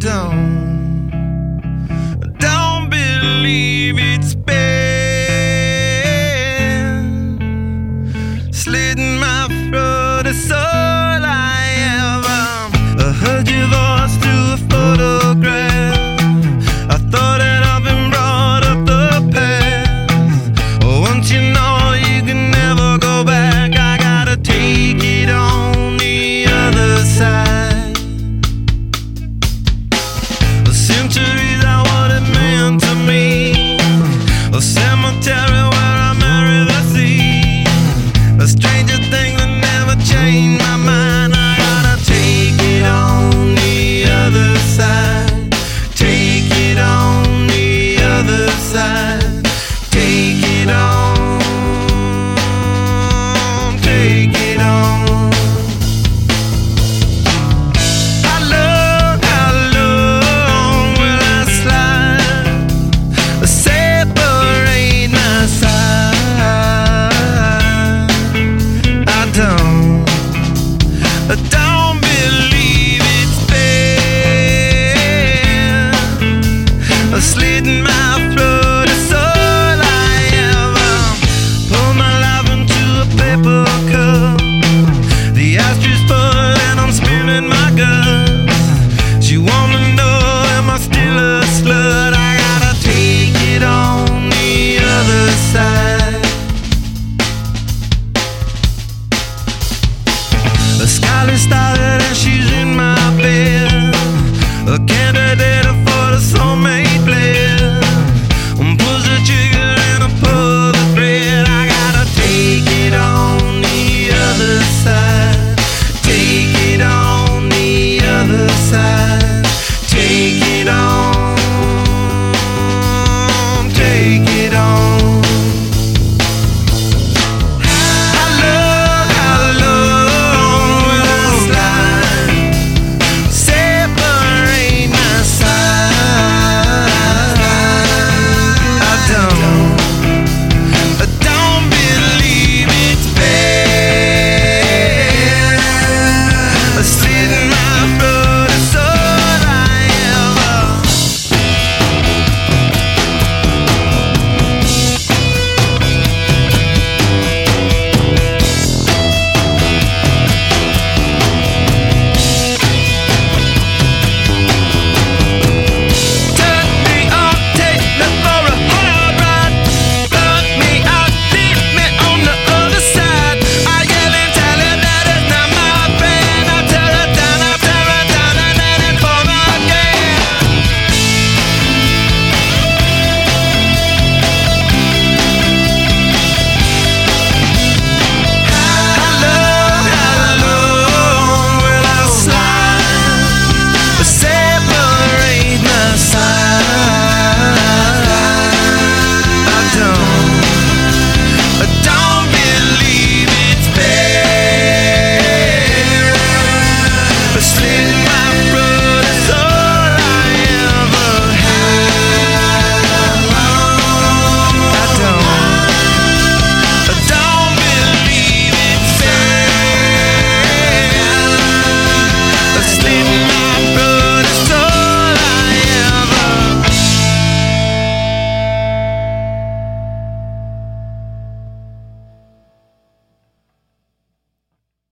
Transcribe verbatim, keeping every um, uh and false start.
don't, I don't believe it's been slitting my throat. It's all I ever. I heard your voice through a photograph. I thought that I've been brought up the past. Oh, once you know you can never go back, I gotta take it on the other side. The centuries are what it meant to me. A cemetery where I marry the sea. A stranger thing that never changed my mind. I gotta take it on the other side. Take it on the other side. Take it on. Take it on. How long, how long will I slide? Separate my side. I don't, I don't believe it's fair. Slitting my throat is all I ever. Pour my life into a paper cup. The ashtay's full and I'm spilling my guts. She wanna know, am I still a slut? I gotta take it on the other side. The scarlet started